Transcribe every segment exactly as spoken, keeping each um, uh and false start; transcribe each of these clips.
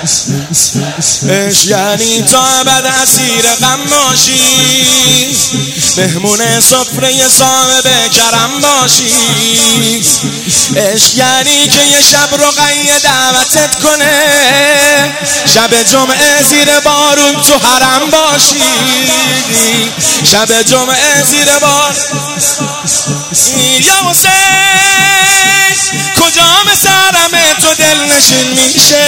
عشق یعنی تا ابد اسیر غم باشی، مهمون سفره صاحب کرم باشی. عشق یعنی که یه شب رقیه دعوتت کنه، شب جمعه زیر بارون تو حرم باشی. شب جمعه زیر بار یا حسین کجا مثل تو دل نشین میشه،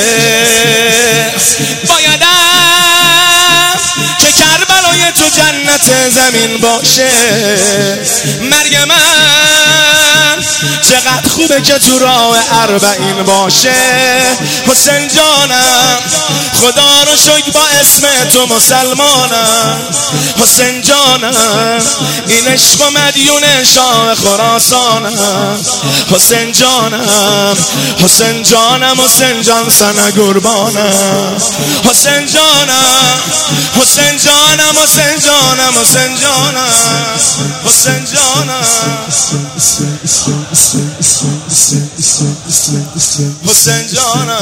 بایدم که کربلای تو جنت زمین باشه. مرگ من چقدر خوبه که تو راه اربعین باشه. حسین جانم خدا رو شکر با اسم تو مسلمانم. حسین جانم این عشق و مدیون شاه خراسانم. حسین جانم حسین جانم حسین جان سن قربانم. حسین جانم حسین جانم حسین جانم حسین جانم حسین جانم حسین جانم.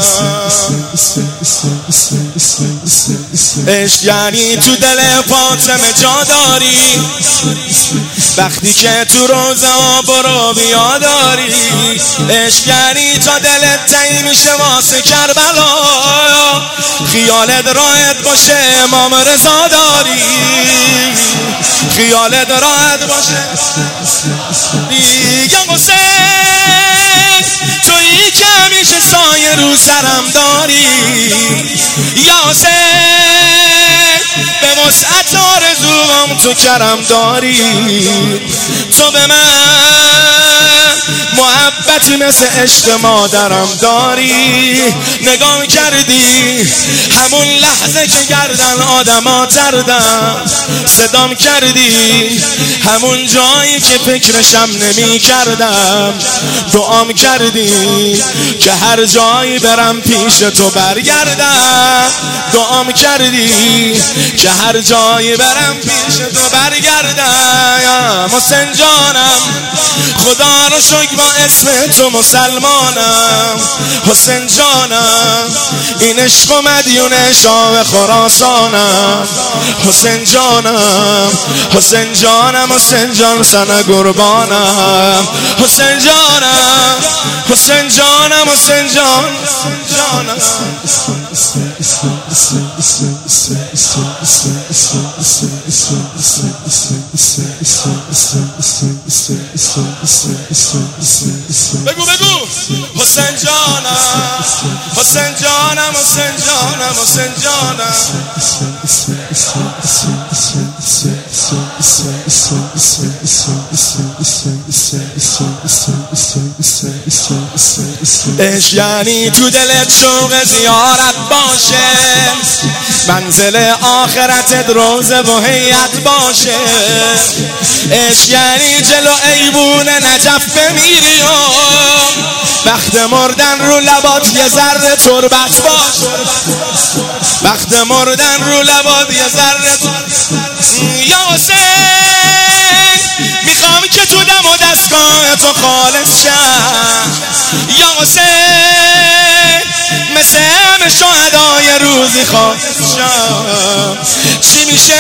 عشق یعنی تو دل فاطمه جا داری، وقتی که تو روزه ها برو بیا داری. عشق یعنی تا دلت تنگ میشه واسه کربلا، خیالت راحت باشه امام رضا داری. خیالت راحت باشه یا حسین تویی که همیشه سایه رو سرم داری. یا حسین به وسعت آرزوام تو کرم داری. تو به من محبتی مثل عشق مادرم داری. نگاه کردی همون لحظه که گردن آدما تردم، صدام کردی همون جایی که فکرشم نمی کردم. دعام کردی که هر جایی برم پیش تو برگردم. دعام کردی که هر جایی برم پیش تو برگردم. حسین جانم خدا رو شکر با اسم تو مسلمانم. حسین جانم این عشق و مدیون شاه خراسانم. حسین جانم حسین جانم حسین جان سن قربانم. حسین جانم حسین جانم حسین جان جانم. بگو بگو حسین جانم حسین جانم حسین جانم حسین جانم. عشق یعنی تو دلت شوق زیارت باشه، منزل آخرتت روزه و هیئت باشه. عشق یعنی جلو ایوون نجف بمیری و وقت مردن رو لبات یه ذره تربت باشه. وقت مردن رو لبات یه ذره. یا حسین میخوام که تو دم و دستگاه تو خالص شم. یا حسین مثل همه شهدای روزی خالص شم. چی میشه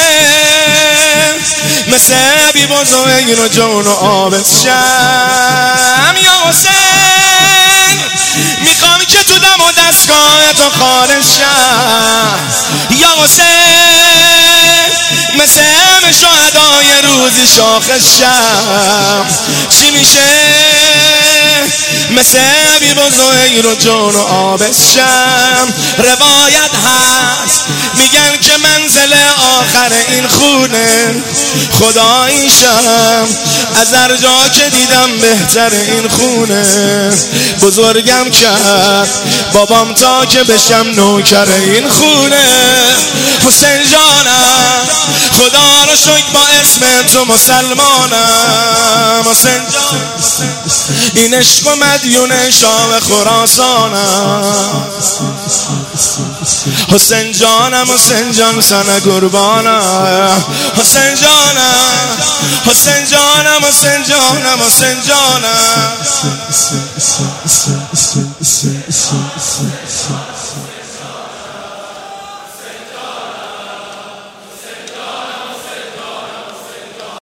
مثل بی بزرگ و جون و آبس شم. یا حسین میخوام که تو دم و دستگاه تو خالص شم. یا حسین مثل همه شهدای روزی شاخص شم. چی میشه مثل بی بزرگ رو جون و آبس شم. روایت هست میگن که منزل آخر این خونه خداییشم. از هر جا که دیدم بهتر این خونه. بزرگم کرد بابام تا که بشم نوکر این خونه. حسین جانم خدا رو شکر با اسم تو مسلمانم. حسین جان این عشق و مدیون شاه خراسانم. حسین جانم حسین جان سن قربانم. حسین جانم حسین جانم حسین جانم حسین جانم.